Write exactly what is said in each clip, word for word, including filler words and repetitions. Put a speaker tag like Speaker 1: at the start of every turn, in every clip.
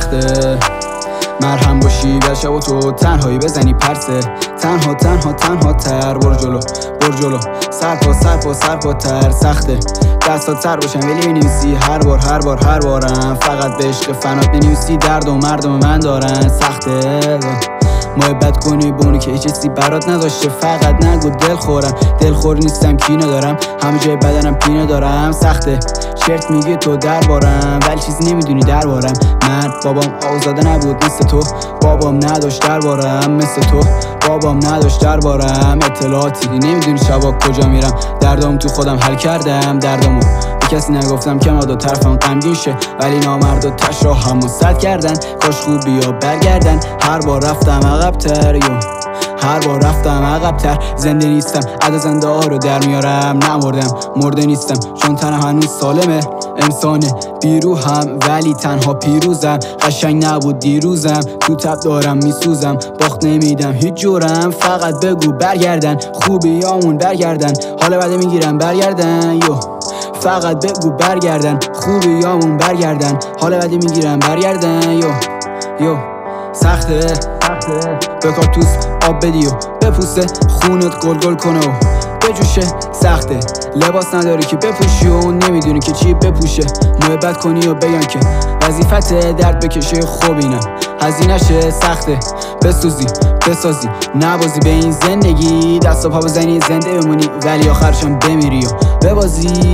Speaker 1: سخته مرهم باشی در شب و تو تنهایی بزنی پرسه تنها تنها تنها تر برو جلو برو جلو سرپا سرپا سرپا تر سخته دستا تر باشم ولی بنویسی هر بار هر بار هر بارم فقط به عشق فنات بنویسی درد و مردم من دارن سخته محبت کنی بونی که هیچ چیزی برات نذاشته فقط نگو دل خورم دلخور نیستم کینه دارم همه جای بدنم پینه دارم سخته چرت میگی تو دربارم ولی چیزی نمیدونی دربارم من بابام آزاده نبود مثل تو بابام نداشت دربارم مثل تو بابام نداشت دربارم اطلاعاتی نمیدونی شبا کجا میرم دردام تو خودم حل کردم دردامو به کسی نگفتم که ما دو طرفم غمگین شه ولی نامرد و تش را همو صد کردن کاش خوبی یا برگردن هر بار رفتم عقب‌تر یو هر بار رفتم عقب‌تر زنده نیستم عدد زنده ها رو در میارم نمردم مرده نیستم چون تنم هنوز سالمه انسان بیروحم ولی تنها پیروزم قشنگ نبود دیروزم تو تب دارم میسوزم باخت نمیدم هیچ جورم فقط بگو برگردن خوبیامون برگردن حالا بعد میگیرم برگردن یو فقط بگو برگردن خوبیامون برگردن حالا بعد میگیرم برگردن یو یو سخته سخته به کارتوس آب بدی و بپوسه خونت گل گل کنه و بجوشه سخته لباس نداری که بپوشی و نمیدونی که چی بپوشه محبت کنی و بگن که وظیفته درد بکشه خوب اینم هزینه‌شه سخته بسوزی بسازی نبازی به این زندگی دست و پا بزنی زنده بمونی ولی آخرشم بمیری و ببازی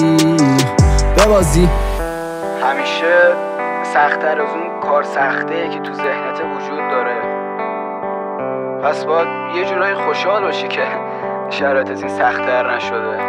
Speaker 1: ببازی
Speaker 2: همیشه سخت‌تر از اون کار سخته که تو ذهنت وجود داره پس باید یه جورایی خوشحال باشی که شرایط از این سخت‌تر نشده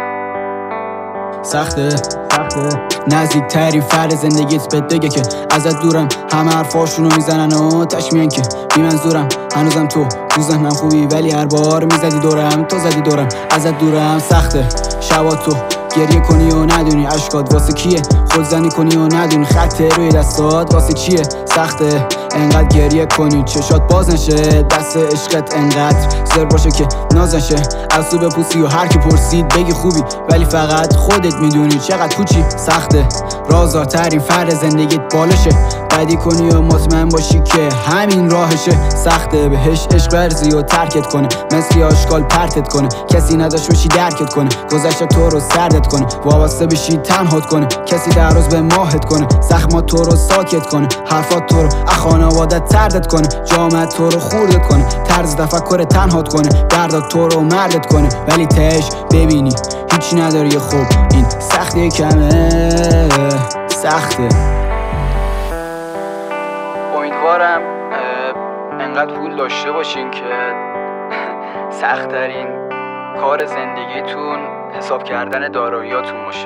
Speaker 1: سخته سخته نزدیک ترین فرد زندگیت بهت بگه که ازت دورم همه حرفاشونو میزنن و تش میان که بی منظورم هنوزم تو تو ذهنم خوبی ولی هر بار میزدی دورم تو زدی دورم ازت دورم سخته شبا تو گریه کنی و ندونی اشکات واسه کیه خودزنی کنی و ندونی خط روی دستات واسه چیه سخته انقدر گریه کنی چشات باز نشه دست عشقت انقدر زر باشه که ناز نشه از تو بپوسی و هر کی پرسید بگی خوبی ولی فقط خودت میدونی چقدر کوچی سخته رازدارترین فرد زندگیت بالشه بدی کنی و مطمئن باشی که همین راهشه سخته بهش عشق ورزی و ترکت کنه مثل آشغال پرتت کنه کسی نداشت باشی درکت کنه گذشته تو رو سردت کنه وابسته بشی تنهات کنه کسی در روز به ماهت کنه زخمات تو رو ساکت کنه حرفات تو رو خانوادت تردت کنه جامعت تو رو خوردت کنه طرز تفکر تنهات کنه دردات تو رو مردت کنه ولی تهش ببینی هیچی نداری خوب این سخته کمه سخته
Speaker 2: امیدوارم انقدر پول داشته باشین که سخت‌ترین کار زندگیتون حساب کردن داراییاتون باشه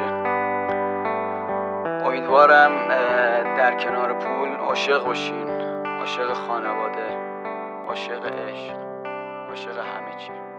Speaker 2: امیدوارم در کنار پول عاشق باشین عاشق خانواده عاشق عشق عاشق همه چی